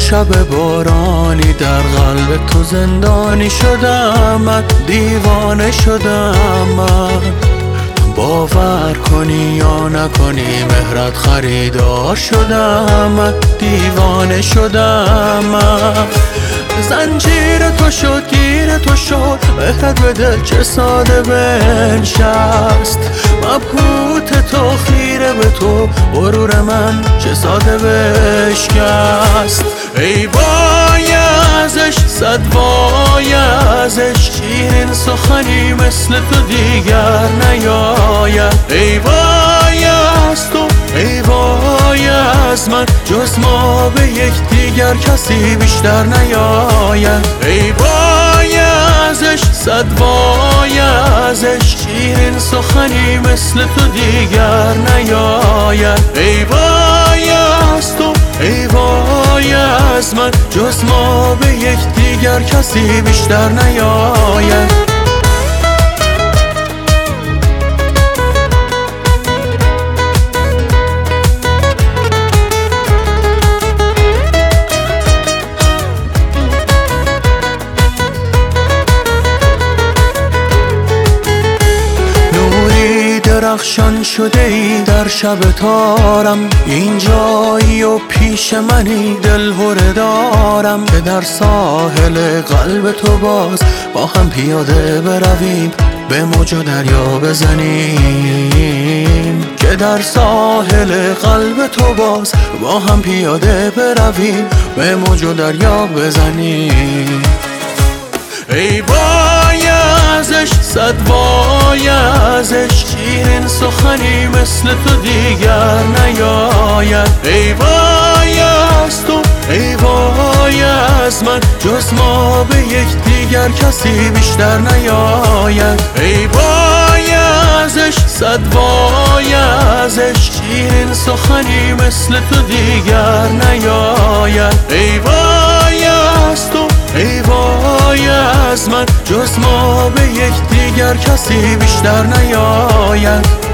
شب بارانی در قلب تو زندانی شدم من، دیوانه شدم من. باور کنی یا نکنی مهرت خریدار شدم من، دیوانه شدم من. زنجیر تو شد گیر تو شد، مهرت به دل چه ساده بنشست. مبهوت تو خیره به تو، غرور من چه ساده بشکست. ای وای ازش صد وای ازش، شیرین سخنی مثل تو دیگر نیاید. ای وای از تو ای وای از من، جز ما به یکدیگر کسی بیشتر نیاید. ای وای ازش صد وای ازش، شیرین سخنی مثل تو دیگر نیاید. ای وای از تو ای وای از من، جز ما به یکدیگر کسی بیشتر نیاید. درخشان شده ای در شب تارم، اینجایی و پیش منی دلهره دارم. که در ساحل قلب تو باز با هم پیاده برویم، به موج و دریا بزنیم. که در ساحل قلب تو باز با هم پیاده برویم، به موج و دریا بزنیم. ای وای ازش صد وای ازش، شیرین سخنی مثل تو دیگر نیاید. ای وای از تو ای وای از من، جز ما به یکدیگر کسی بیشتر نیاید. ای وای ازش صد وای ازش، شیرین سخنی مثل تو دیگر نیاید. ای وای از تو ای وای از من، جز ما به یکدیگر کسی بیشتر نیاید.